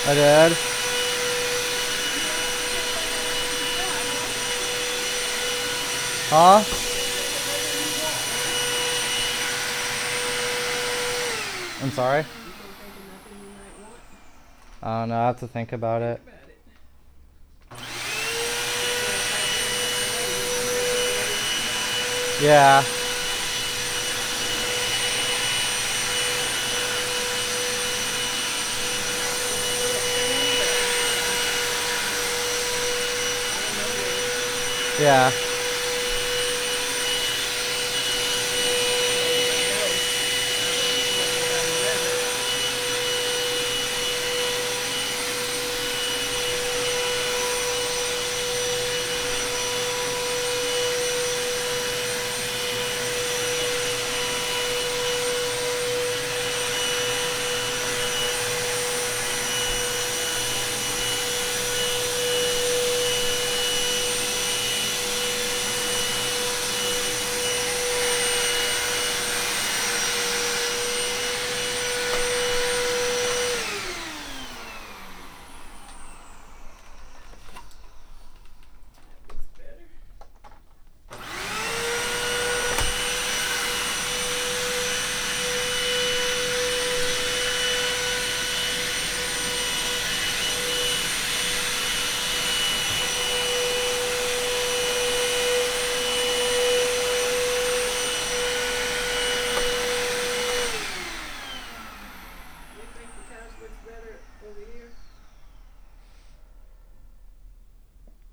I did. Huh? I'm sorry. You gonna think of nothing you might want? I don't know. I have to think about Think it. about it. Instead of throwing stuff away, you might as well keep whatever you keep. Yeah. It's a little thing, but out of nowhere. Yeah. There you go. See if anybody does it. That looks better. You think the couch looks better over here?